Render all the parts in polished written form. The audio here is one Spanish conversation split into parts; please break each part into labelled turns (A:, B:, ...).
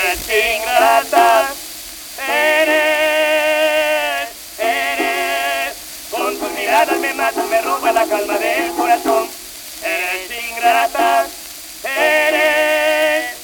A: eres ingrata, eres, con tus miradas me matas, me roba la calma del corazón. Eres ingrata, eres,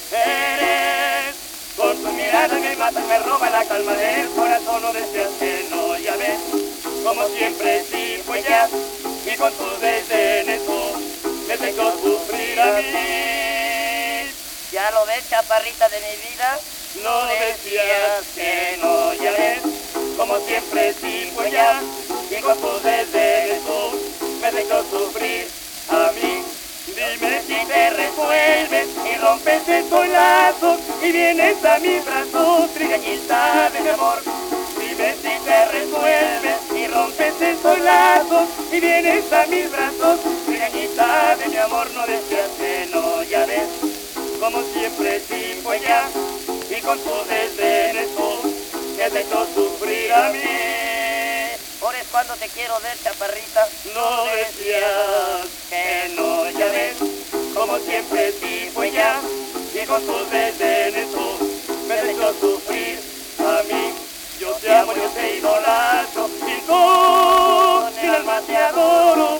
A: con tus miradas me matas, me roba la calma del corazón. No deseas que no, ya ves, como siempre sí fue ya, y con tus desdenes tú me has hecho sufrir a mí.
B: ¿Ya lo ves, chaparrita de mi vida?
A: No decías que no, ya ves, como siempre sí fue ya, y con tus desdenes tú me has hecho sufrir a mí. Dime si te resuelves y rompes estos lazos y vienes a mis brazos, trigueñita de mi amor. Dime si te resuelves y rompes estos lazos y vienes a mis brazos, trigueñita de mi amor. No deseas que no, ya ves, como siempre sí fue ya, y con tus desdenes tú me has hecho sufrir a mí.
B: Ahora es cuando te quiero ver, chaparrita.
A: No decías que no, ya ves, como siempre sí fue ya, y con tus desdenes tú me has hecho sufrir a mí. Yo te amo, yo te idolatro, y con el alma te adoro.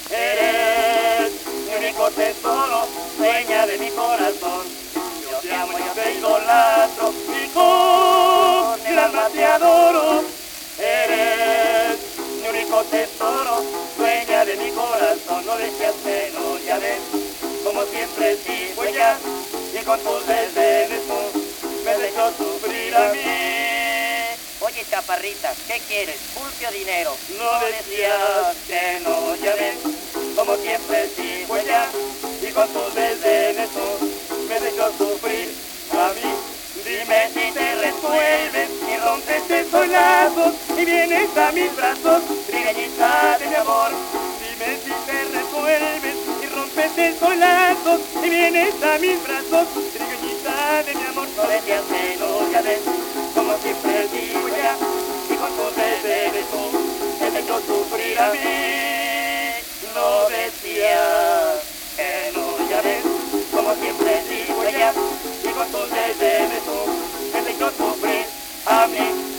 A: Eres mi único tesoro, dueña de mi corazón. Yo te amo, yo te idolatro, y con el alma te adoro. Eres mi único tesoro, dueña de mi corazón. No deseas que no, ya ves, como siempre sí fue ya, y con tus desdenes tú me has hecho sufrir a mí.
B: Oye, chaparrita, ¿qué quieres? ¿Pulque o dinero?
A: No decías que no, ya ves, como siempre sí fue ya, y con tus desdenes tú me has hecho sufrir a mí. Dime si te resuelves y rompes estos lazos y vienes a mis brazos, trigueñita de mi amor. Dime si te resuelves y rompes estos lazos y vienes a mis brazos, trigueñita de mi amor. No decías que no, ya ves, como siempre digo ya, y con tus desdenes tú me has hecho sufrir a mí. No decías que no, ya ves, como siempre digo ya, y con tus desdenes tú me has hecho sufrir a mí.